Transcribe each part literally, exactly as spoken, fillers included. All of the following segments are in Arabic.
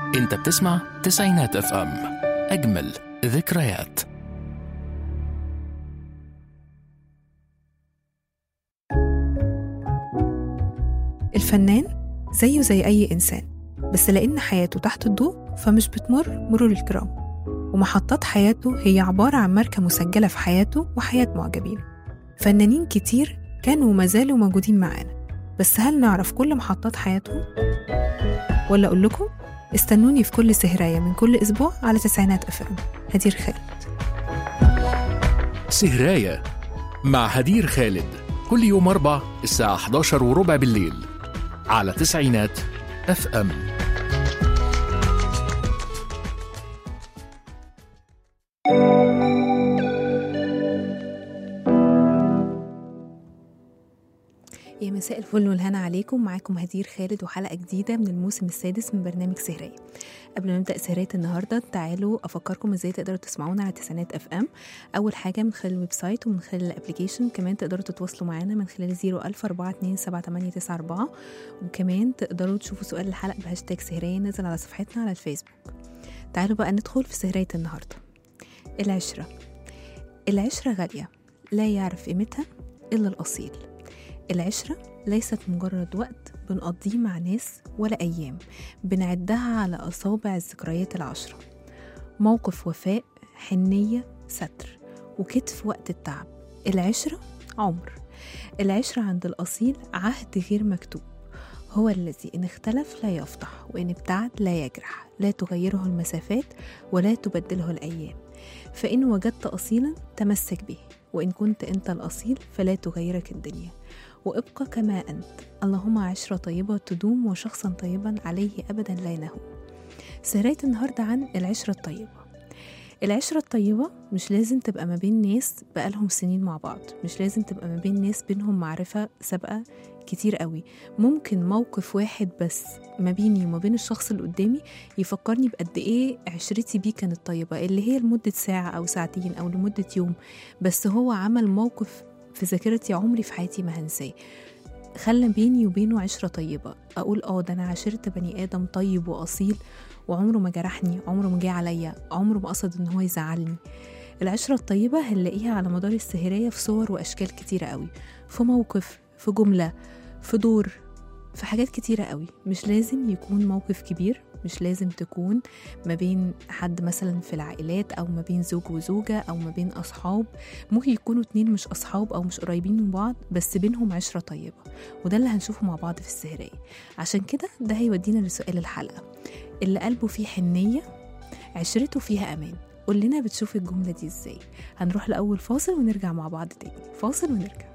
انت بتسمع تسعينات اف ام، اجمل ذكريات. الفنان زيه زي أي إنسان، بس لأن حياته تحت الضوء فمش بتمر مرور الكرام، ومحطات حياته هي عبارة عن ماركة مسجلة في حياته وحياة معجبين. فنانين كتير كانوا وما زالوا موجودين معانا، بس هل نعرف كل محطات حياتهم؟ ولا أقول لكم استنوني في كل سهراية من كل أسبوع على تسعينات أف أم. هدير خالد. سهراية مع هدير خالد كل يوم أربع الساعة إحدى عشر وربع بالليل على تسعينات اف ام. يا مساء الفل والهنا عليكم، معاكم هدير خالد وحلقة جديدة من الموسم السادس من برنامج سهرية. قبل ما نبدأ سهرية النهاردة تعالوا أفكركم ازاي تقدروا تسمعونا على تسعينات اف ام. أول حاجة من خلال الويب سايت ومن خلال الابليكيشن، كمان تقدروا تتواصلوا معانا من خلال زيرو ألف أربعة اتنين سبعة تمانية تسعة أربعة، وكمان تقدروا تشوفوا سؤال الحلقة بهاشتاج سهرية نزل على صفحتنا على الفيسبوك. تعالوا بقى ندخل في سهرية النهاردة. العشرة. العشرة غالية، لا يعرف قيمتها إلا الأصيل. العشرة ليست مجرد وقت بنقضيه مع ناس ولا أيام بنعدها على أصابع الذكريات العشرة. موقف وفاء، حنية، ستر، وكتف وقت التعب. العشرة عمر. العشرة عند الأصيل عهد غير مكتوب، هو الذي إن اختلف لا يفضح، وإن ابتعد لا يجرح، لا تغيره المسافات ولا تبدله الأيام. فإن وجدت أصيلا تمسك به، وإن كنت أنت الأصيل فلا تغيرك الدنيا، وابقى كما أنت. اللهم عشرة طيبة تدوم وشخصا طيبا عليه أبدا لا ينهو. سهرية النهاردة عن العشرة الطيبة. العشرة الطيبة مش لازم تبقى ما بين ناس بقالهم سنين مع بعض، مش لازم تبقى ما بين ناس بينهم معرفة سابقة كتير قوي. ممكن موقف واحد بس ما بيني وما بين الشخص اللي قدامي يفكرني بقد ايه عشرتي بيه كانت طيبة، اللي هي لمدة ساعة أو ساعتين أو لمدة يوم، بس هو عمل موقف في ذاكرتي عمري في حياتي ما هنساه، خلى بيني وبينه عشرة طيبة. أقول اه ده أنا عاشرت بني آدم طيب وأصيل، وعمره ما جرحني، عمره ما جه عليا، عمره ما قصد إن هو يزعلني. العشرة الطيبة هنلاقيها على مدار السهرية في صور وأشكال كتيرة قوي، في موقف، في جملة، في دور، في حاجات كتيرة قوي. مش لازم يكون موقف كبير، مش لازم تكون ما بين حد مثلا في العائلات أو ما بين زوج وزوجة أو ما بين أصحاب. ممكن يكونوا اتنين مش أصحاب أو مش قريبين من بعض بس بينهم عشرة طيبة، وده اللي هنشوفه مع بعض في السهرية. عشان كده ده هيودينا لسؤال الحلقة: اللي قلبه فيه حنية عشرته فيها أمان. قول لنا بتشوف الجملة دي ازاي؟ هنروح لأول فاصل ونرجع مع بعض تاني. فاصل ونرجع.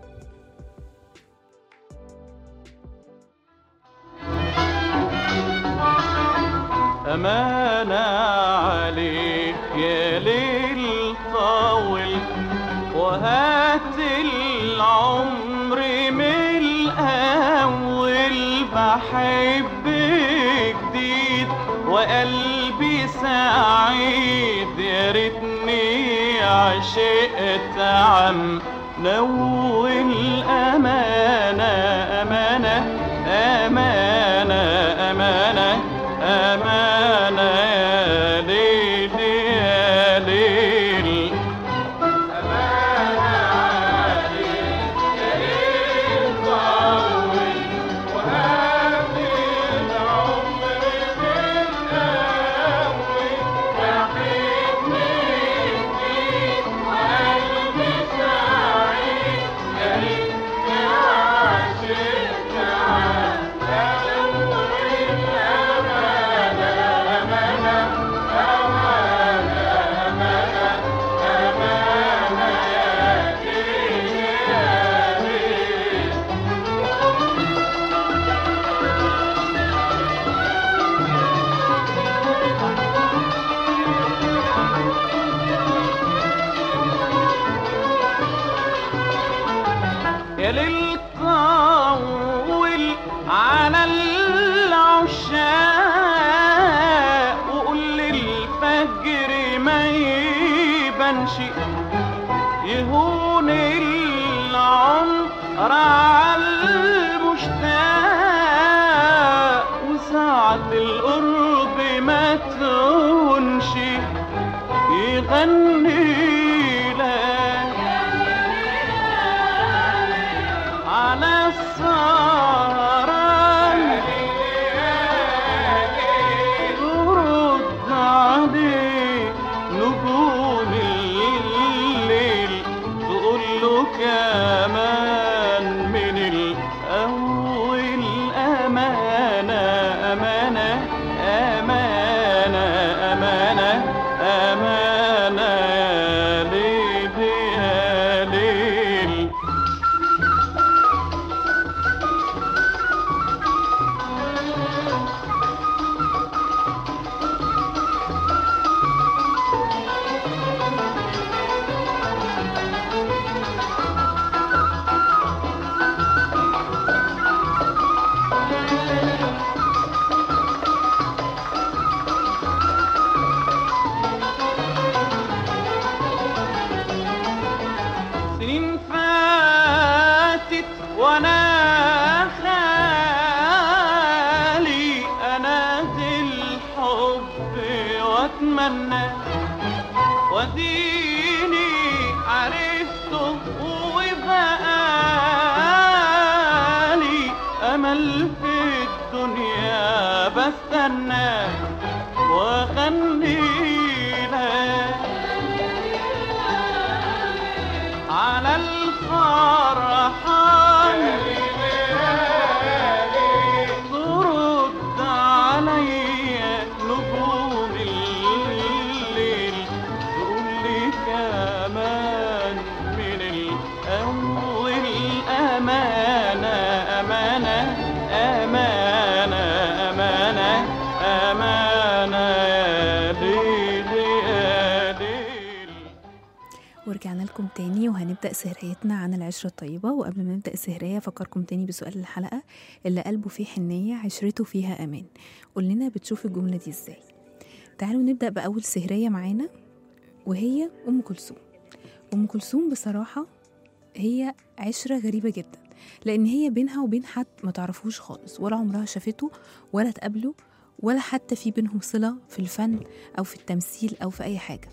أمانة عليك يا ليل طاول، وهات العمر من الأول. بحب جديد وقلبي سعيد، يا ريتني عشقت عم نول. أمانة أمانة أمانة أمانة أمانة يا ليل يا ليل. أمانة عليك يا ليل طول، وهات العمر من الأول. بحبني جديد وقلبي سعيد، يا ريتني عشقت عن يا ليل طول على العشاق، وقول للفجر ما يبانش، يهون العمر على المشتاق، وساعة القرب ما يغني لك على السهران ترد عليه نجوم الليل تقول له كمان من الأول أمانة أمانة أمانة أمانة أمانة يا ليل يا ليل. سنين فاتت وانا خالي انادي الحب واتمنى وديني عرفته وبقالي امل في الدنيا بستنى واغني لك على الفرحان ترد عليا نجوم الليل تقول لي كمان من الأول أمانة أمانة أمانة أمانة أمانة يا ليل يا ليل. ورجعنا لكم تاني وهنبدأ سهريتنا عن العشرة الطيبة. وقبل ما نبدأ السهرية أفكركم تاني بسؤال الحلقة: اللي قلبه فيه حنية عشرته فيها أمان. قول لنا بتشوف الجملة دي إزاي؟ تعالوا نبدأ بأول سهرية معانا وهي أم كلثوم. أم كلثوم بصراحة هي عشرة غريبة جدا، لأن هي بينها وبين حد ما تعرفوش خالص ولا عمرها شافته ولا تقابله ولا حتى في بينهم صلة في الفن أو في التمثيل أو في أي حاجة.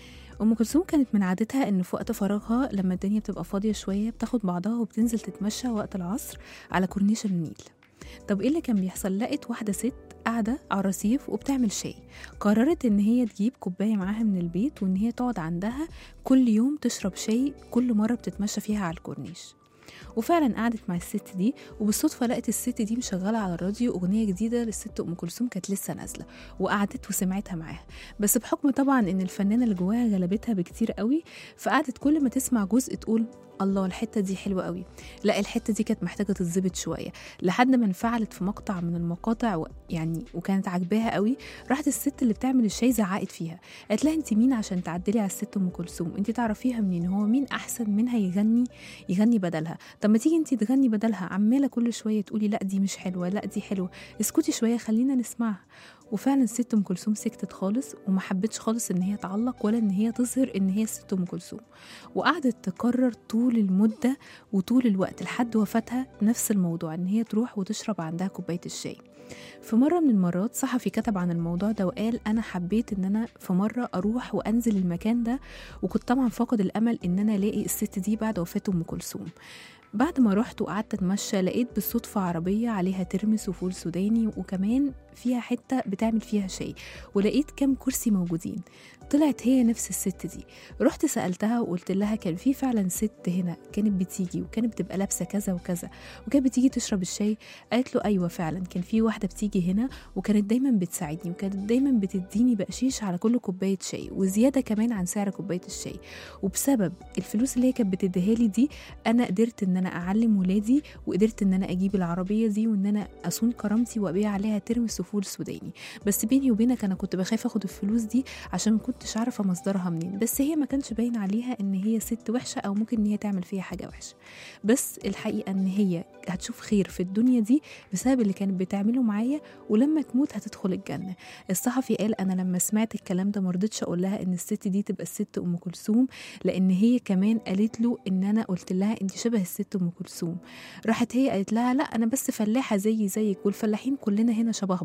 أم كلثوم كانت من عادتها إن في وقت فراغها لما الدنيا بتبقى فاضية شوية بتاخد بعضها وبتنزل تتمشى وقت العصر على كورنيش النيل. طب إيه اللي كان بيحصل؟ لقت واحدة ست قاعدة على الرصيف وبتعمل شاي. قررت إن هي تجيب كوباية معاها من البيت وإن هي تقعد عندها كل يوم تشرب شاي كل مرة بتتمشى فيها على الكورنيش. وفعلا قعدت مع الست دي، وبالصدفة لقت الست دي مشغلة على الراديو أغنية جديدة للست أم كلثوم كانت لسه نازلة، وقعدت وسمعتها معاها. بس بحكم طبعا إن الفنانة اللي جواها غلبتها بكتير قوي، فقعدت كل ما تسمع جزء تقول الله الحتة دي حلوة قوي، لا الحتة دي كانت محتاجة تتظبط شوية، لحد ما انفعلت في مقطع من المقاطع و... يعني وكانت عاجباها قوي. راحت الست اللي بتعمل الشاي زعقت فيها، قالت لها انت مين عشان تعدلي على الست ام كلثوم؟ انت تعرفيها منين؟ هو مين احسن منها يغني يغني بدلها؟ طب ما تيجي انت تغني بدلها. عماله كل شويه تقولي لا دي مش حلوه، لا دي حلوه، اسكتي شويه خلينا نسمعها. وفعلا الست ام كلثوم سكتت خالص وما حبتش خالص ان هي تعلق ولا ان هي تظهر ان هي الست ام كلثوم، وقعدت تكرر طول المده وطول الوقت لحد وفاتها نفس الموضوع، ان هي تروح وتشرب عندها كوبايه الشاي. في مرة من المرات صحفي كتب عن الموضوع ده وقال أنا حبيت إن أنا في مرة أروح وأنزل المكان ده، وكنت طبعا فاقد الأمل إن أنا ألاقي الست دي بعد وفاة أم كلثوم. بعد ما رحت وقعدت اتمشى لقيت بالصدفة عربية عليها ترمس وفول سوداني وكمان فيها حتة بتعمل فيها شاي، ولقيت كام كرسي موجودين. طلعت هي نفس الست دي. رحت سألتها وقلت لها كان في فعلا ست هنا كانت بتيجي وكانت بتبقى لابسة كذا وكذا وكانت بتيجي تشرب الشاي؟ قالت له أيوة فعلا كان في واحدة بتيجي هنا وكانت دايما بتساعدني وكانت دايما بتديني بقشيش على كل كوباية شاي وزيادة كمان عن سعر كوباية الشاي، وبسبب الفلوس اللي هي كانت بتديها لي دي أنا قدرت إن أنا أعلم ولادي وقدرت إن أنا أجيب العربية دي وإن أنا أصون كرامتي وأبيع عليها ترمس وفول سوداني. بس بيني وبينك أنا كنت بخاف أخد الفلوس دي عشان كنتش عارفة مصدرها منين، بس هي ما كانش باين عليها إن هي ست وحشة أو ممكن إن هي تعمل فيها حاجة وحشة، بس الحقيقة إن هي هتشوف خير في الدنيا دي بسبب اللي كانت بتعمله معايا، ولما تموت هتدخل الجنة. الصحفي قال أنا لما سمعت الكلام ده مرضتش أقول لها إن الست دي تبقى الست أم كلثوم، لأن هي كمان قالت له إن أنا قلت لها أنت شبه الست أم كلثوم. راحت هي قالت لها لا أنا بس فلاحة زي زيك والفلاحين كلنا هنا شبه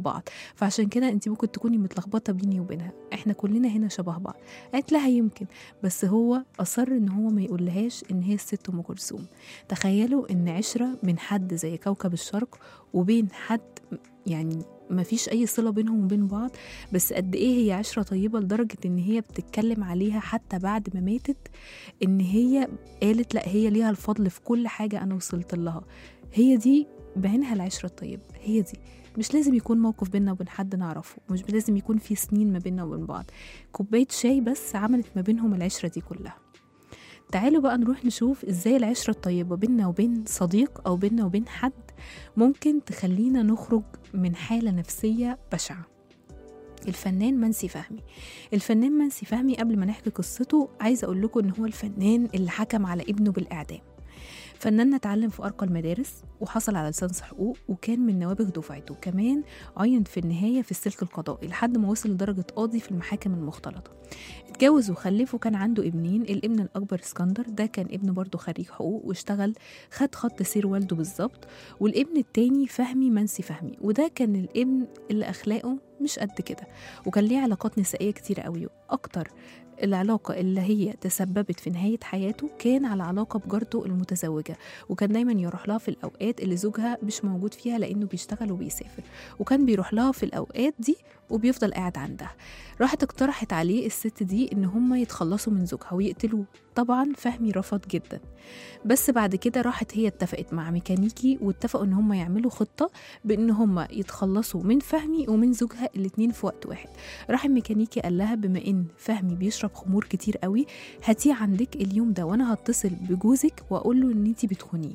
بعض، فعشان كده انت ممكن تكوني متلخبطه بيني وبينها، احنا كلنا هنا شبه بعض. قالت لها يمكن، بس هو اصر ان هو ما يقولهاش ان هي الست ام كلثوم. تخيلوا ان عشره من حد زي كوكب الشرق وبين حد يعني ما فيش اي صله بينهم وبين بعض، بس قد ايه هي عشره طيبه لدرجه ان هي بتتكلم عليها حتى بعد ما ماتت، ان هي قالت لا هي ليها الفضل في كل حاجه انا وصلت لها. هي دي بعينها العشره الطيبه، هي دي. مش لازم يكون موقف بيننا وبين حد نعرفه، مش لازم يكون في سنين ما بيننا وبين بعض، كوبايه شاي بس عملت ما بينهم العشره دي كلها. تعالوا بقى نروح نشوف ازاي العشرة الطيبة بيننا وبين صديق أو بيننا وبين حد ممكن تخلينا نخرج من حالة نفسية بشعة. الفنان منسي فهمي. الفنان منسي فهمي قبل ما نحكي قصته عايزة أقول لكم إن هو الفنان اللي حكم على ابنه بالإعدام. فنان اتعلم في أرقى المدارس وحصل على لسانس حقوق وكان من نوابغ دفعته، كمان عين في النهاية في السلك القضائي لحد ما وصل لدرجة قاضي في المحاكم المختلطة. اتجوز وخلف وكان عنده ابنين، الابن الأكبر اسكندر ده كان ابن برضه خريج حقوق واشتغل خد خط سير والده بالظبط، والابن التاني فهمي منسي فهمي، وده كان الابن اللي أخلاقه مش قد كده وكان ليه علاقات نسائية كتير قوي. أكتر العلاقة اللي هي تسببت في نهاية حياته كان على علاقة بجارته المتزوجة، وكان دايما يروح لها في الأوقات اللي زوجها مش موجود فيها لأنه بيشتغل وبيسافر، وكان بيروح لها في الأوقات دي وبيفضل قاعد عندها. راحت اقترحت عليه الست دي إن هم يتخلصوا من زوجها ويقتلوه، طبعا فهمي رفض جدا. بس بعد كده راحت هي اتفقت مع ميكانيكي واتفقوا ان هم يعملوا خطة بان هم يتخلصوا من فهمي ومن زوجها الاتنين في وقت واحد. راح الميكانيكي قال لها بما ان فهمي بيشرب خمور كتير قوي هاتيه عندك اليوم ده وانا هتصل بجوزك واقول له ان انتي بتخونيه،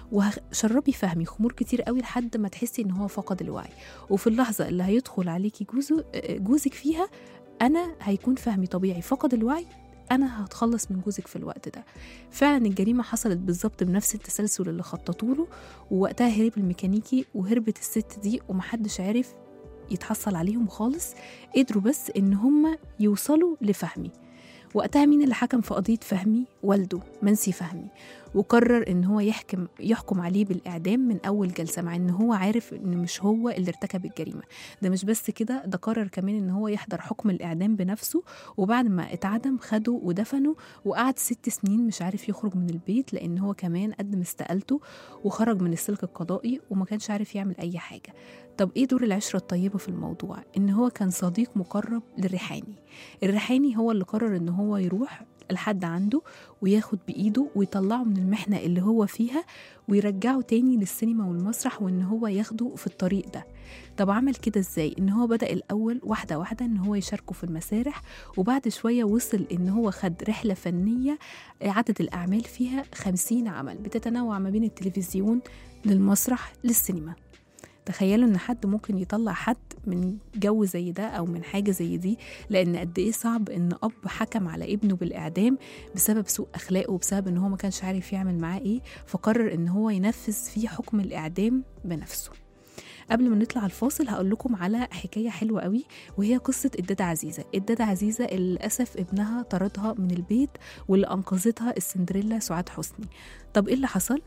وشربي فهمي خمور كتير قوي لحد ما تحسي ان هو فقد الوعي، وفي اللحظة اللي هيدخل عليكي جوزه جوزك فيها انا هيكون فهمي طبيعي فقد الوعي، أنا هتخلص من جوزك في الوقت ده. فعلا الجريمة حصلت بالظبط بنفس التسلسل اللي خططوله، ووقتها هرب الميكانيكي وهربت الست دي ومحدش عارف يتحصل عليهم خالص، قدروا بس إن هم يوصلوا لفهمي. وقتها مين اللي حكم في قضية فهمي؟ والده منسي فهمي، وقرر ان هو يحكم يحكم عليه بالإعدام من أول جلسة، مع ان هو عارف ان مش هو اللي ارتكب الجريمة. ده مش بس كده، ده قرر كمان ان هو يحضر حكم الإعدام بنفسه، وبعد ما اتعدم خده ودفنه وقعد ست سنين مش عارف يخرج من البيت لان هو كمان قدم استقالته وخرج من السلك القضائي وما كانش عارف يعمل أي حاجة. طب ايه دور العشرة الطيبة في الموضوع؟ ان هو كان صديق مقرب للريحاني. الريحاني هو اللي قرر ان هو يروح لحد عنده وياخد بإيده ويطلعه من المحنة اللي هو فيها ويرجعه تاني للسينما والمسرح، وان هو ياخده في الطريق ده. طب عمل كده ازاي؟ ان هو بدأ الأول واحدة واحدة ان هو يشاركه في المسارح، وبعد شوية وصل ان هو خد رحلة فنية عدد الأعمال فيها خمسين عمل بتتنوع ما بين التلفزيون للمسرح للسينما. تخيلوا ان حد ممكن يطلع حد من جو زي ده او من حاجة زي دي، لان قد ايه صعب ان اب حكم على ابنه بالاعدام بسبب سوء اخلاقه وبسبب ان هو ما كانش عارف يعمل معاه ايه، فقرر ان هو ينفذ فيه حكم الاعدام بنفسه. قبل ما نطلع الفاصل هقول لكم على حكاية حلوة قوي، وهي قصة الدادة عزيزة. الدادة عزيزة اللي للأسف ابنها طردها من البيت واللي أنقذتها السندريلا سعاد حسني. طب ايه اللي حصل؟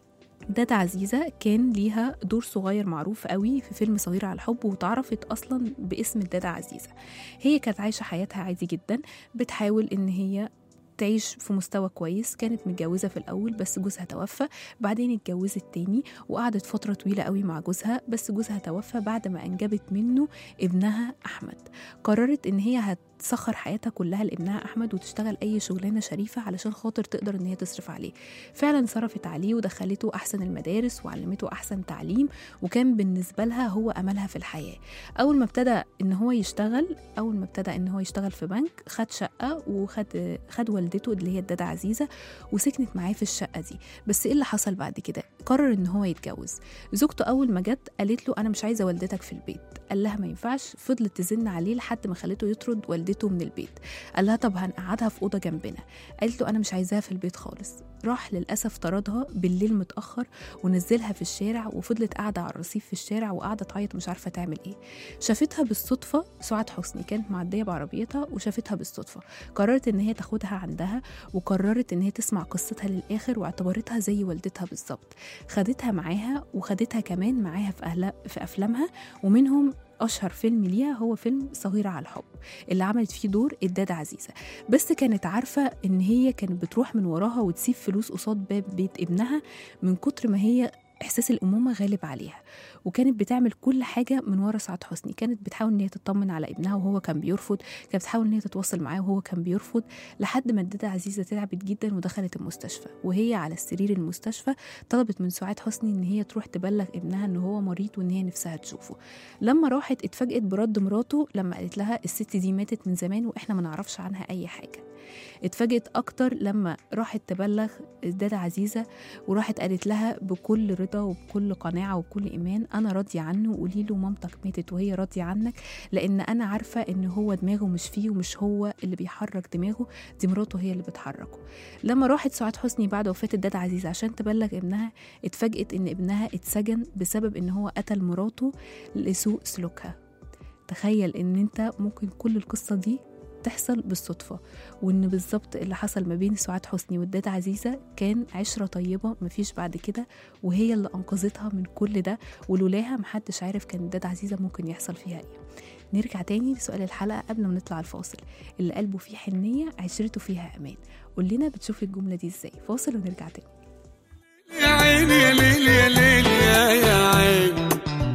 دادة عزيزة كان ليها دور صغير معروف قوي في فيلم صغيرة على الحب، وتعرفت أصلا باسم الدادة عزيزة. هي كانت عايشة حياتها عادي جدا، بتحاول إن هي تعيش في مستوى كويس. كانت متجوزة في الأول بس جوزها توفى، بعدين اتجوزت تاني وقعدت فترة طويلة قوي مع جوزها، بس جوزها توفى بعد ما أنجبت منه ابنها أحمد. قررت إن هي هتسخر حياتها كلها لابنها أحمد وتشتغل أي شغلانة شريفة علشان خاطر تقدر إن هي تصرف عليه. فعلا صرفت عليه ودخلته أحسن المدارس وعلمته أحسن تعليم، وكان بالنسبة لها هو أملها في الحياة. أول ما ابتدى إن هو يشتغل أول ما ابتدى إن هو يشتغل في بنك، خد شقة وخد خد والدته اللي هي الدادة عزيزة وسكنت معاه في الشقة دي. بس إيه اللي حصل بعد كده؟ قرر إن هو يتجوز. زوجته أول ما جت قالت له أنا مش عايزة والدتك في البيت. قال لها ما ينفعش. فضلت تزن عليه لحد ما خلته يطرد والدته من البيت. قال لها طب هنقعدها في أوضة جنبنا. قالت له أنا مش عايزاها في البيت خالص. راح للأسف طردها بالليل متأخر ونزلها في الشارع، وفضلت قاعدة على الرصيف في الشارع وقاعدة تعيط مش عارفة تعمل إيه. شافتها بالصدفة سعاد حسني، كانت معدية بعربيتها وشافتها بالصدفة. قررت إن هي تاخدها عندها وقررت إن هي تسمع قصتها للآخر، واعتبرتها زي والدتها بالظبط. خدتها معاها وخدتها كمان معاها في, أهل... في أفلامها، ومنهم أشهر فيلم ليها هو فيلم صغيرة على الحب اللي عملت فيه دور الدادة عزيزة. بس كانت عارفة إن هي كانت بتروح من وراها وتسيب فلوس قصاد باب بيت ابنها من كتر ما هي إحساس الأمومة غالب عليها، وكانت بتعمل كل حاجة من ورا سعاد حسني. كانت بتحاول إن هي تطمن على ابنها وهو كان بيرفض، كانت بتحاول إن هي تتواصل معاه وهو كان بيرفض، لحد ما الدادة عزيزة تعبت جدا ودخلت المستشفى. وهي على السرير المستشفى طلبت من سعاد حسني إن هي تروح تبلغ ابنها إن هو مريض وإن هي نفسها تشوفه. لما راحت اتفاجئت برد مراته لما قالت لها الست دي ماتت من زمان وإحنا ما نعرفش عنها أي حاجة. اتفاجئت أكتر لما راحت تبلغ الدادة عزيزة وراحت قالت لها بكل رضا وبكل قناعة وبكل إيمان أنا راضية عنه، وقولي له مامتك ماتت وهي راضية عنك، لأن أنا عارفة إن هو دماغه مش فيه ومش هو اللي بيحرك دماغه، دي مراته هي اللي بتحركه. لما راحت سعاد حسني بعد وفاة الدادة عزيزة عشان تبلغ ابنها اتفاجئت إن ابنها اتسجن بسبب إن هو قتل مراته لسوء سلوكها. تخيل إن أنت ممكن كل القصة دي تحصل بالصدفة، وإن بالظبط اللي حصل ما بين سعاد حسني والدادة عزيزة كان عشرة طيبة مفيش بعد كده، وهي اللي أنقذتها من كل ده، ولولاها محدش عارف كان الدادة عزيزة ممكن يحصل فيها إيه. نرجع تاني لسؤال الحلقة قبل ما نطلع الفاصل، اللي قلبه فيه حنية عشرته فيها أمان. قول لنا بتشوف الجملة دي إزاي؟ فاصل ونرجع تاني. يا عيني يا ليل يا ليل يا يا عين،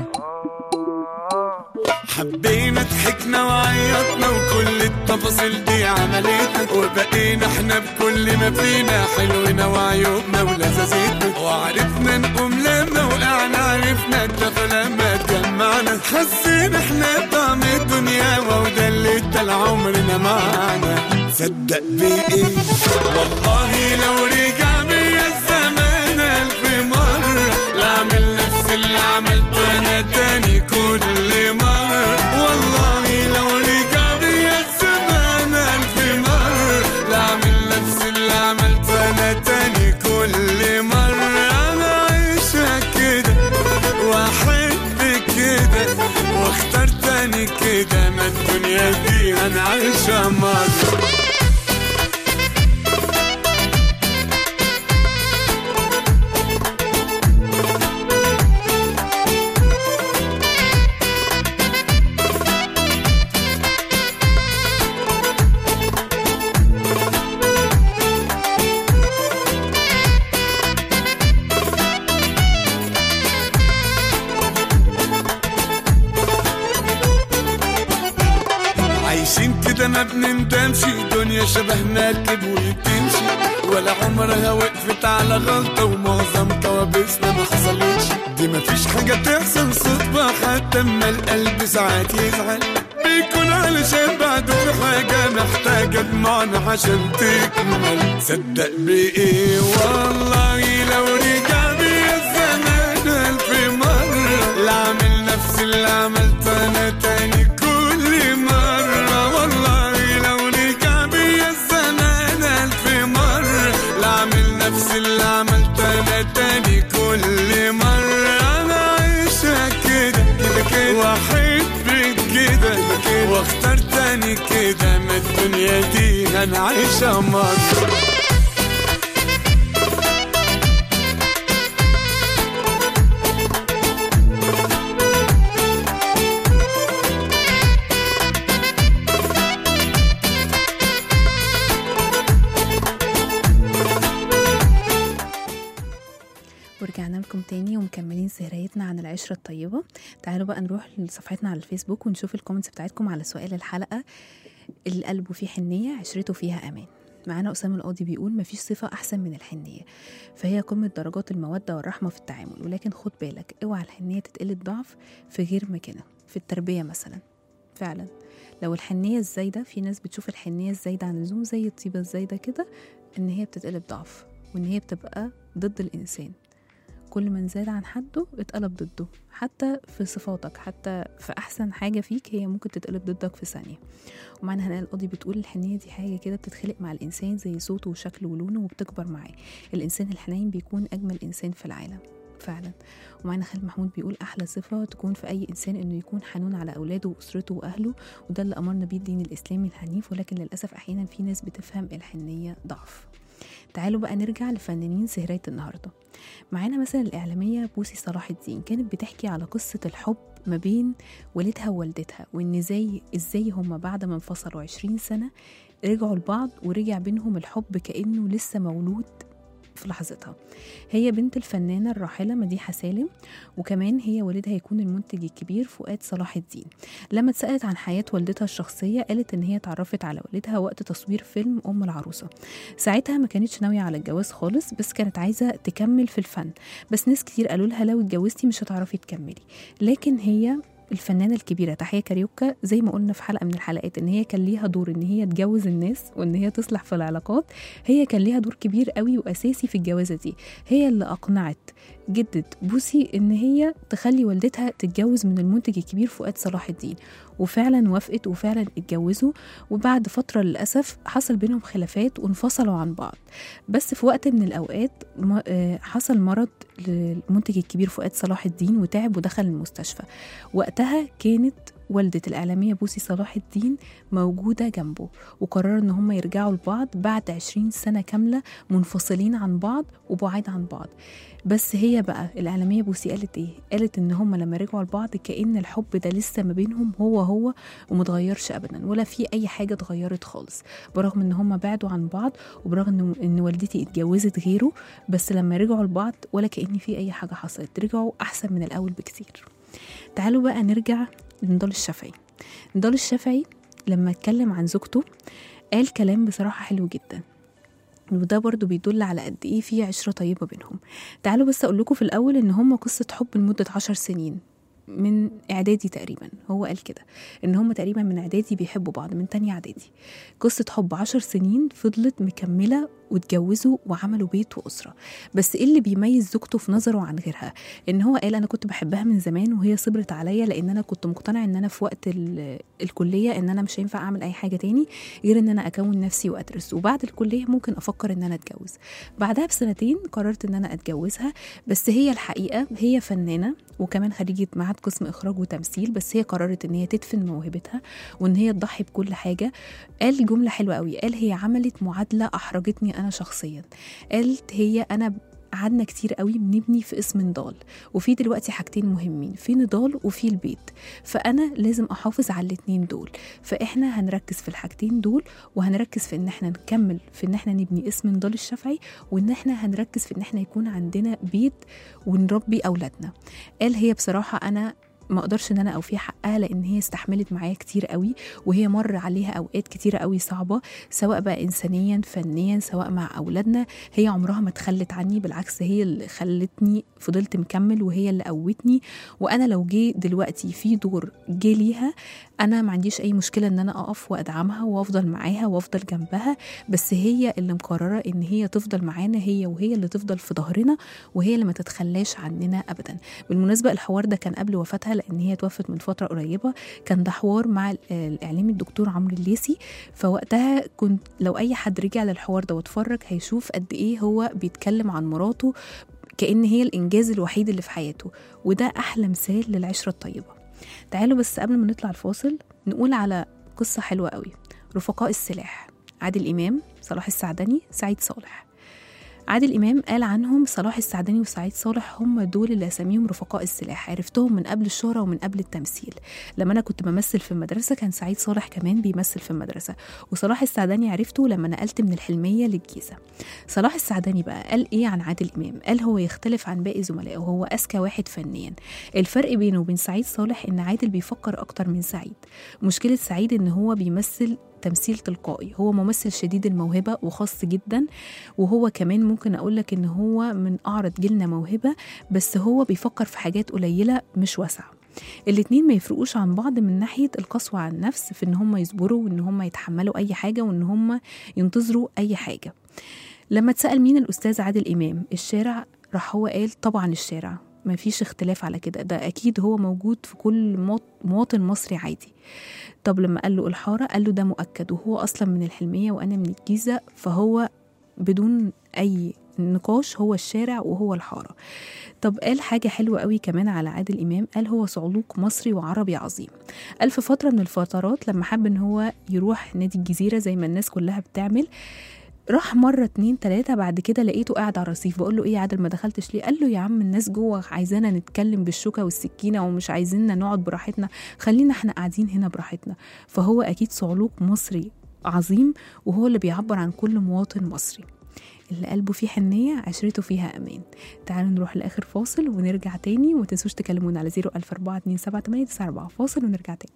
حبينا ضحكنا وعيطنا وكل التفاصيل دي عملتنا، وبقينا احنا بكل ما فينا حلونا وعيوبنا ولذاذتنا، وعرفنا نقوم لما وقعنا، عرفنا الدفى لما اتجمعنا، حسينا احنا طعم الدنيا وده اللي ادى عمرنا معانا. صدق بإيه والله لو رجع بيا الزمان ألف مرة لأعمل نفس اللي عملته أنا تاني كل مرة، والله لو رجع بيا الزمان ألف مرة لأعمل نفس اللي عملته أنا تاني كل مرة. أنا عايشة كده وأحب كده واختار تاني كده، ما الدنيا دي أنا عايشة مرة. عايشين كده ما بنندمش، دنيا شبه مركب وبتمشي، ولا عمرها وقفت على غلطة ومعظم كوابيسنا ما حصلتش، دي مفيش حاجة تحصل صدفة حتى اما القلب ساعات يزعل، بيكون علشان بعده في حاجة محتاجة دموعنا عشان تكمل. صدق بإيه والله لو رجع بيا الزمان ألف مرة لأعمل نفس اللي عملته أنا تاني كل مرة، والله لو رجع بيا الزمان ألف مرة لأعمل نفس اللي عملته أنا تاني كل مرة. أنا عايشة كده كده كده وأحب كده كده واختار تاني كده، ما الدنيا دي أنا عايشة مرة. ورجعنا لكم تاني ومكملين سهريتنا عن العشرة الطيبة. تعالوا بقى نروح لصفحتنا على الفيسبوك ونشوف الكومنتس بتاعتكم على سؤال الحلقة، اللي قلبه فيه حنية عشرته فيها أمان. معانا أسامة القاضي بيقول مفيش صفة أحسن من الحنية، فهي قمة درجات المودة والرحمة في التعامل، ولكن خد بالك اوعى الحنية تتقلب ضعف في غير مكانها، في التربية مثلا. فعلا لو الحنية الزايدة، في ناس بتشوف الحنية الزايدة عن اللزوم زي الطيبة الزايدة كده إن هي بتتقلب ضعف، وإن هي بتبقى ضد الإنسان. كل من زاد عن حده اتقلب ضده، حتى في صفاتك، حتى في أحسن حاجة فيك هي ممكن تتقلب ضدك في ثانية. ومعنا هناء القاضي بتقول الحنية دي حاجة كده بتتخلق مع الإنسان زي صوته وشكله ولونه وبتكبر معاه. الإنسان الحنين بيكون أجمل إنسان في العالم فعلا. ومعنا خالد محمود بيقول أحلى صفة تكون في أي إنسان إنه يكون حنون على أولاده وأسرته وأهله، وده اللي أمرنا بيه الدين الإسلامي الحنيف، ولكن للأسف أحيانا في ناس بتفهم الحنية ضعف. تعالوا بقى نرجع لفنانين سهرية النهاردة. معانا مثلا الإعلامية بوسي صلاح الدين، كانت بتحكي على قصة الحب ما بين والدها ووالدتها، وإن زي إزاي هما بعد ما انفصلوا عشرين سنة رجعوا لبعض ورجع بينهم الحب كأنه لسه مولود في لحظتها. هي بنت الفنانة الراحلة مديحة سالم، وكمان هي والدها هيكون المنتج الكبير فؤاد صلاح الدين. لما اتسألت عن حياة والدتها الشخصية قالت إن هي اتعرفت على والدها وقت تصوير فيلم أم العروسة. ساعتها ما كانتش ناوية على الجواز خالص، بس كانت عايزة تكمل في الفن، بس ناس كتير قالوا لها لو اتجوزتي مش هتعرفي تكملي. لكن هي الفنانة الكبيرة تحية كاريوكا زي ما قلنا في حلقة من الحلقات ان هي كان ليها دور ان هي تجوز الناس وان هي تصلح في العلاقات. هي كان ليها دور كبير قوي واساسي في الجوازة دي، هي اللي اقنعت جدة بوسي ان هي تخلي والدتها تتجوز من المنتج الكبير فؤاد صلاح الدين، وفعلا وافقت وفعلا اتجوزوا. وبعد فترة للأسف حصل بينهم خلافات وانفصلوا عن بعض، بس في وقت من الأوقات حصل مرض للمنتج الكبير فؤاد صلاح الدين وتعب ودخل المستشفى. وقتها كانت والدة الإعلامية بوسي صلاح الدين موجودة جنبه، وقرروا إن هم يرجعوا لبعض بعد عشرين سنة كاملة منفصلين عن بعض وبعيد عن بعض. بس هي بقى الإعلامية بوسي قالت إيه؟ قالت إن هم لما رجعوا لبعض كأن الحب ده لسه ما بينهم هو هو ومتغيرش أبدا، ولا في أي حاجة اتغيرت خالص، برغم إن هم بعدوا عن بعض وبرغم إن والدتي اتجوزت غيره، بس لما رجعوا لبعض ولا كأن في أي حاجة حصلت، رجعوا أحسن من الأول بكثير. تعالوا بقى نرجع لنضال الشافعي. نضال الشافعي لما اتكلم عن زوجته قال كلام بصراحة حلو جدا، وده برضو بيدل على قد ايه في عشرة طيبة بينهم. تعالوا بس اقول لكم في الاول ان هم قصة حب لمدة عشر سنين من اعدادي تقريبا. هو قال كده ان هم تقريبا من اعدادي بيحبوا بعض، من تانية اعدادي. قصة حب عشر سنين فضلت مكملة واتجوزوا وعملوا بيت وأسرة. بس ايه اللي بيميز زوجته في نظره عن غيرها؟ ان هو قال انا كنت بحبها من زمان وهي صبرت عليا، لان انا كنت مقتنع ان انا في وقت الكلية ان انا مش هينفع اعمل اي حاجة تاني غير ان انا اكون نفسي وادرس، وبعد الكلية ممكن افكر ان انا اتجوز. بعدها بسنتين قررت ان انا اتجوزها. بس هي الحقيقة هي فنانة وكمان خريجة معهد قسم اخراج وتمثيل، بس هي قررت ان هي تدفن موهبتها وان هي تضحي بكل حاجة. قال جملة حلوة قوي، قال هي عملت معادلة احرجتني أنا شخصيا. قالت هي أنا قعدنا كتير قوي بنبني في اسم نضال، وفي دلوقتي حاجتين مهمين، في نضال وفي البيت، فأنا لازم أحافظ على الاتنين دول. فإحنا هنركز في الحاجتين دول، وهنركز في إن إحنا نكمل في إن إحنا نبني اسم نضال الشافعي، وإن إحنا هنركز في إن إحنا يكون عندنا بيت ونربي أولادنا. قال هي بصراحة أنا ما اقدرش ان انا اوفي حقها، لان هي استحملت معايا كتير قوي، وهي مر عليها اوقات كتير قوي صعبه، سواء بقى انسانيا فنيا سواء مع اولادنا. هي عمرها ما تخلت عني، بالعكس هي اللي خلتني فضلت مكمل، وهي اللي قوتني. وانا لو جه دلوقتي في دور جه ليها انا ما عنديش اي مشكله ان انا اقف وادعمها وافضل معاها وافضل جنبها، بس هي اللي مقرره ان هي تفضل معانا، هي وهي اللي تفضل في ظهرنا، وهي اللي ما تتخلاش عننا ابدا. بالمناسبه الحوار ده كان قبل وفاتها، لان هي توفت من فتره قريبه. كان ده حوار مع الاعلامي الدكتور عمرو الليثي، فوقتها كنت لو اي حد رجع للحوار ده واتفرج هيشوف قد ايه هو بيتكلم عن مراته كأن هي الانجاز الوحيد اللي في حياته، وده احلى مثال للعشره الطيبه. تعالوا بس قبل ما نطلع الفاصل نقول على قصه حلوه قوي، رفقاء السلاح، عادل امام، صلاح السعدني، سعيد صالح. عادل إمام قال عنهم صلاح السعدني وسعيد صالح هم دول اللي أسميهم رفقاء السلاح. عرفتهم من قبل الشهرة ومن قبل التمثيل. لما أنا كنت بمثل في المدرسة كان سعيد صالح كمان بيمثل في المدرسة، وصلاح السعدني عرفته لما نقلت من الحلمية للجيزة. صلاح السعدني بقى قال إيه عن عادل إمام؟ قال هو يختلف عن باقي زملائه وهو أذكى واحد فنيا. الفرق بينه وبين سعيد صالح إن عادل بيفكر أكتر من سعيد. مشكلة سعيد إن هو بيمثل تمثيل تلقائي، هو ممثل شديد الموهبة وخاص جدا، وهو كمان ممكن أقولك إن هو من أعرض جيلنا موهبة، بس هو بيفكر في حاجات قليلة مش واسعة. الاتنين ما يفرقوش عن بعض من ناحية القسوة على النفس، في إن هم يصبروا وإن هم يتحملوا أي حاجة وإن هم ينتظروا أي حاجة. لما تسأل مين الأستاذ عادل إمام الشارع، راح هو قال طبعا الشارع، ما فيش اختلاف على كده، ده أكيد هو موجود في كل مواطن مصري عادي. طب لما قال له الحارة قال له ده مؤكد، وهو أصلا من الحلمية وأنا من الجيزة، فهو بدون أي نقاش هو الشارع وهو الحارة. طب قال حاجة حلوة قوي كمان على عادل إمام، قال هو صعلوك مصري وعربي عظيم. قال في فترة من الفترات لما حب إن هو يروح نادي الجزيرة زي ما الناس كلها بتعمل، راح مرة اتنين تلاتة، بعد كده لقيته قاعد على الرصيف. بقول له ايه يا عادل ما دخلتش ليه؟ قال له يا عم الناس جوه عايزانا نتكلم بالشوكة والسكينة ومش عايزيننا نقعد براحتنا، خلينا احنا قاعدين هنا براحتنا. فهو اكيد صعلوك مصري عظيم، وهو اللي بيعبر عن كل مواطن مصري. اللي قلبه فيه حنية عشرته فيها أمان. تعالوا نروح لآخر فاصل ونرجع تاني، ومتنسوش تكلمونا على صفر ألف أربعة اتنين سبعة تمانية تسعة أربعة. فاصل ونرجع تاني.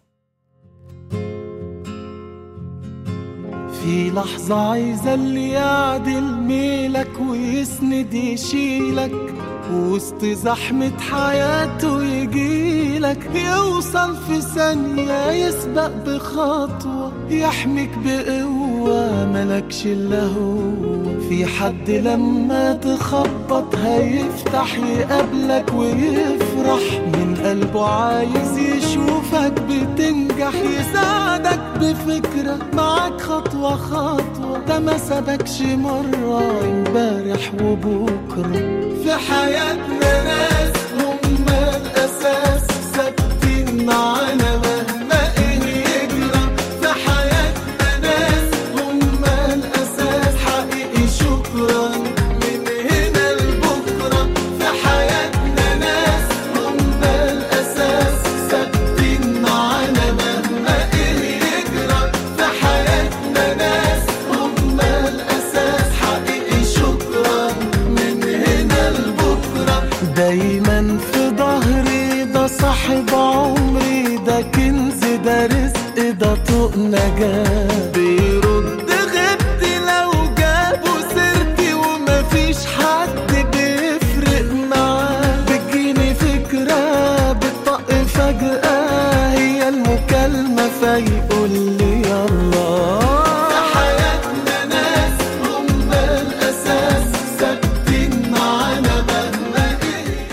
في لحظة عايزة اللي يعدل ميلك ويسند يشيلك، وسط زحمة حياته يجيلك، يوصل في ثانية يسبق بخطوة، يحميك بقوة ملكش إلا هو. في حد لما تخبط هيفتح يقابلك ويفرح، من قلبه عايز يشوفك بتنجح، يساعدك بفكرة معاك خطوة خطوة. ده ما سابكش مرة امبارح وبكرة. في حياتنا ناس هم الأساس، ثابتين معانا مهما إيه يجرى. في حياتنا ناس هم الأساس، حقيقي شكرا من هنا لبكرة. في حياتنا ناس هم الأساس، ثابتين معانا مهما إيه يجرى. في حياتنا ناس هم الأساس، حقيقي شكرا من هنا لبكرة. دايما في ظهري، ده صاحب عمري، ده كنز، ده رزق، ده طوق نجاة. بيرد غبتي لو جابوا سيرتي، ومفيش حد بيفرق معاه. بتجيني فكرة بتطق فجأة، هي المكالمة فيقول لي يلا. في حياتنا ناس هم الأساس، ثابتين معانا مهما إيه.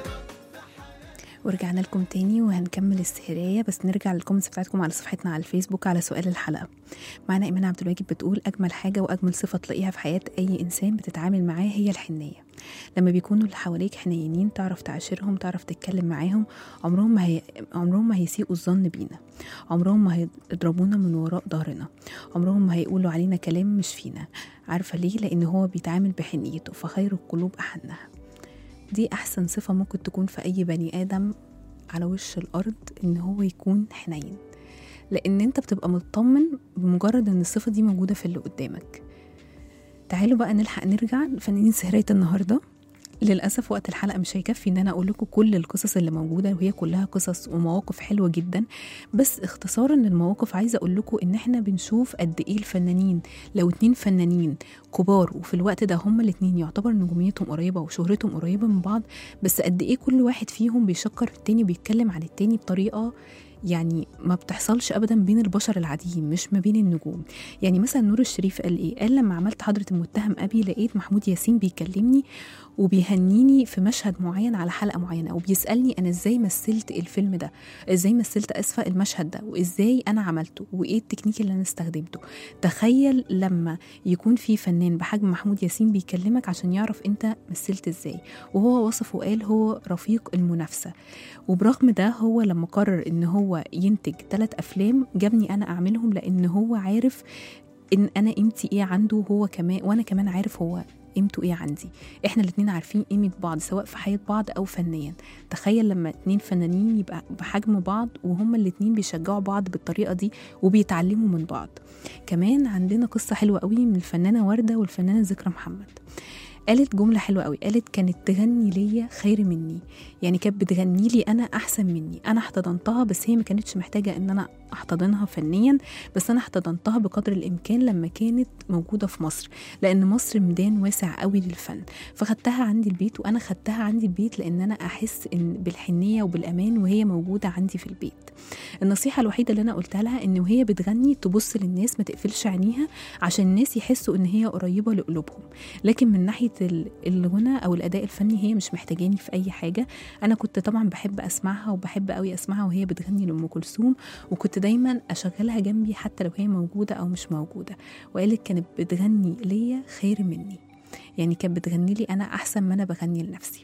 ورجعنا لكم تاني وهنكمل السهرية، بس نرجع للكومنتس بتاعتكم على صفحتنا على الفيسبوك على سؤال الحلقة. معنا إيمان عبد الواجب بتقول أجمل حاجة وأجمل صفة تلاقيها في حياة أي إنسان بتتعامل معاه هي الحنية. لما بيكونوا اللي حواليك حنينين تعرف تعاشرهم، تعرف تتكلم معاهم، عمرهم ما هي... عمرهم ما هيسيئوا الظن بينا، عمرهم ما هيضربونا من وراء ظهرنا، عمرهم ما هيقولوا علينا كلام مش فينا. عارفة ليه؟ لأن هو بيتعامل بحنيته، فخير القلوب أحنها. دي أحسن صفة ممكن تكون في أي بني آدم على وش الأرض، إن هو يكون حنين، لأن أنت بتبقى مطمن بمجرد إن الصفة دي موجودة في اللي قدامك. تعالوا بقى نلحق نرجع لفنانين سهرية النهاردة. للأسف وقت الحلقة مش هيكفي إن أنا أقول لكم كل القصص اللي موجودة، وهي كلها قصص ومواقف حلوة جدا، بس اختصارا للمواقف عايزة أقول لكم إن إحنا بنشوف قد إيه الفنانين لو اتنين فنانين كبار وفي الوقت ده هما الاتنين يعتبر نجوميتهم قريبة وشهرتهم قريبة من بعض، بس قد إيه كل واحد فيهم بيشكر في التاني وبيتكلم عن التاني بطريقة يعني ما بتحصلش ابدا بين البشر العاديين، مش ما بين النجوم. يعني مثلا نور الشريف قال ايه؟ قال لما عملت حضرة المتهم ابي لقيت محمود ياسين بيكلمني وبيهنيني في مشهد معين على حلقة معينة، وبيسألني انا ازاي مثلت الفيلم ده، ازاي مثلت اسفة المشهد ده، وازاي انا عملته، وايه التكنيك اللي انا استخدمته. تخيل لما يكون في فنان بحجم محمود ياسين بيكلمك عشان يعرف انت مثلت ازاي. وهو وصف وقال هو رفيق المنافسة، وبرغم ده هو لما قرر ان هو ينتج ثلاث افلام جابني انا اعملهم، لان هو عارف ان انا قيمتي ايه عنده، وهو كمان وانا كمان عارف هو قيمته ايه عندي. احنا الاتنين عارفين قيمة بعض سواء في حياة بعض او فنيا. تخيل لما اتنين فنانين يبقى بحجم بعض وهما الاتنين بيشجعوا بعض بالطريقة دي وبيتعلموا من بعض. كمان عندنا قصة حلوة قوي من الفنانة وردة والفنانة ذكرى محمد. قالت جملة حلوة قوي، قالت كانت تغني ليا خير مني، يعني كانت بتغني لي أنا أحسن مني. أنا احتضنتها، بس هي ما كانتش محتاجة أن أنا احتضنها فنيا، بس أنا احتضنتها بقدر الإمكان لما كانت موجودة في مصر، لأن مصر ميدان واسع قوي للفن. فخدتها عندي البيت، وأنا خدتها عندي البيت لأن أنا أحس إن بالحنية وبالأمان وهي موجودة عندي في البيت. النصيحة الوحيدة اللي أنا قلتها لها إن وهي بتغني تبص للناس، ما تقفلش عينيها عشان الناس يحسوا إن هي قريبة لقلوبهم. لكن من ناحية الغنى أو الأداء الفني هي مش محتاجاني في أي حاجة. أنا كنت طبعا بحب أسمعها وبحب قوي أسمعها وهي بتغني لأم كلثوم، وكنت دايما أشغلها جنبي حتى لو هي موجودة أو مش موجودة. وقالت كانت بتغني ليا خير مني، يعني كانت بتغني لي أنا أحسن ما أنا بغني لنفسي.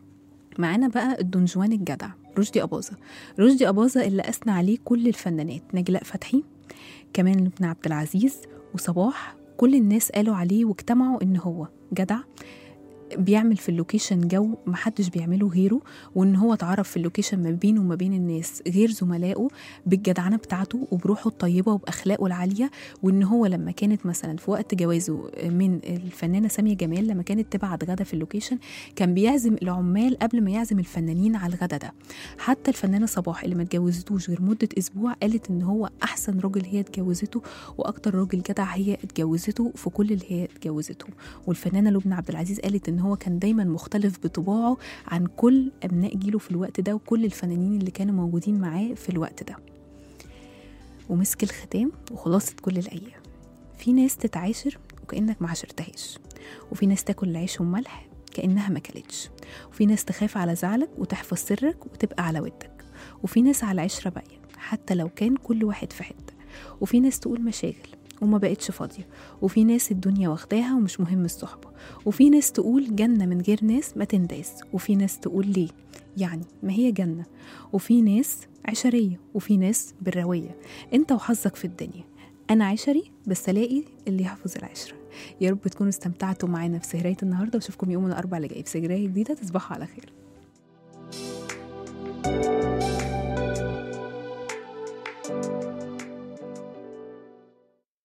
معانا بقى الدونجوان الجدع رشدي أباظة. رشدي أباظة اللي أثنى عليه كل الفنانات، نجلاء فتحي، كمان لبنى عبد العزيز، وصباح، كل الناس قالوا عليه واجتمعوا إن هو جدع، بيعمل في اللوكيشن جو محدش بيعمله غيره، وان هو اتعرف في اللوكيشن ما بينه وما بين الناس غير زملائه بالجدعنه بتاعته وبروحه الطيبه وباخلاقه العاليه. وان هو لما كانت مثلا في وقت جوازه من الفنانه ساميه جمال لما كانت تبعت غدا في اللوكيشن كان بيعزم العمال قبل ما يعزم الفنانين على الغدا ده. حتى الفنانه صباح اللي ما اتجوزتوش غير مده اسبوع قالت ان هو احسن راجل هي اتجوزته واكتر راجل جدع هي اتجوزته في كل اللي هي اتجوزته. والفنانه لبنى عبد العزيز قالت ان هو كان دايما مختلف بطباعه عن كل ابناء جيله في الوقت ده وكل الفنانين اللي كانوا موجودين معاه في الوقت ده. ومسك الختام وخلاصة كل الايام، في ناس تتعاشر وكأنك ما عاشرتهاش، وفي ناس تاكل العيش وملح كأنها ما كلتش، وفي ناس تخاف على زعلك وتحفظ سرك وتبقى على ودك، وفي ناس على عشرة باقية حتى لو كان كل واحد في حتة، وفي ناس تقول مشاغل وما بقتش فاضية، وفي ناس الدنيا واخداها ومش مهم الصحبة، وفي ناس تقول جنة من غير ناس ما تنداس، وفي ناس تقول ليه يعني ما هي جنة، وفي ناس عشرية وفي ناس بالروية. انت وحظك في الدنيا. انا عشري بس الاقي اللي يحفظ العشرة. يا رب تكونوا استمتعتوا معانا في سهرية النهاردة، واشوفكم يوم الاربعاء اللي جاي في سهرية جديدة. تصبحوا على خير.